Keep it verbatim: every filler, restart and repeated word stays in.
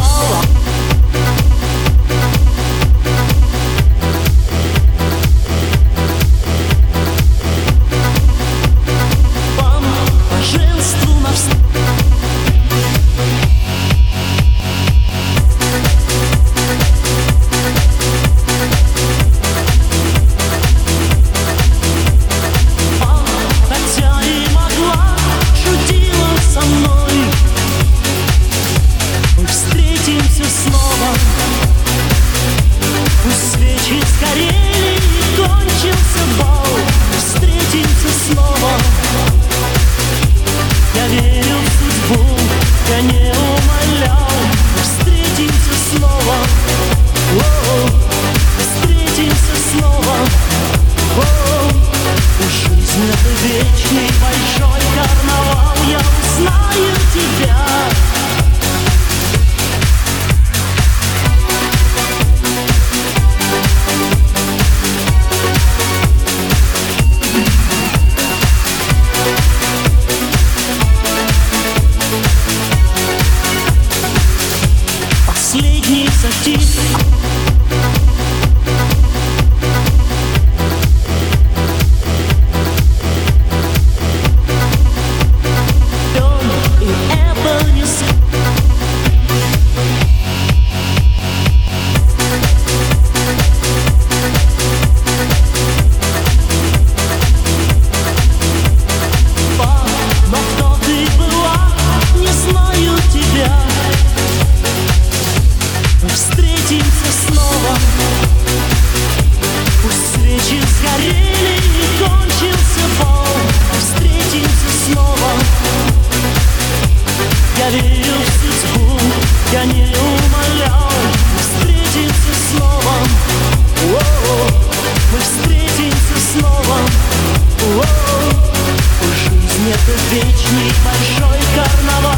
бала. Вам по женству навстречу. Снова пусть свечи сгорели и кончился бал. Встретимся снова. Я верю в судьбу, я не умолял. Встретимся снова. О-о-о. Встретимся снова. О-о-о. Жизнь — это вечный большой карнавал. Я узнаю тебя. Последний затих. Встретимся снова. Пусть свечи сгорели и кончился бал. Встретимся снова. Я верю в судьбу, я не умолял. Встретимся снова. О-о-о. Мы встретимся снова. О-о-о. Жизнь — это вечный большой карнавал.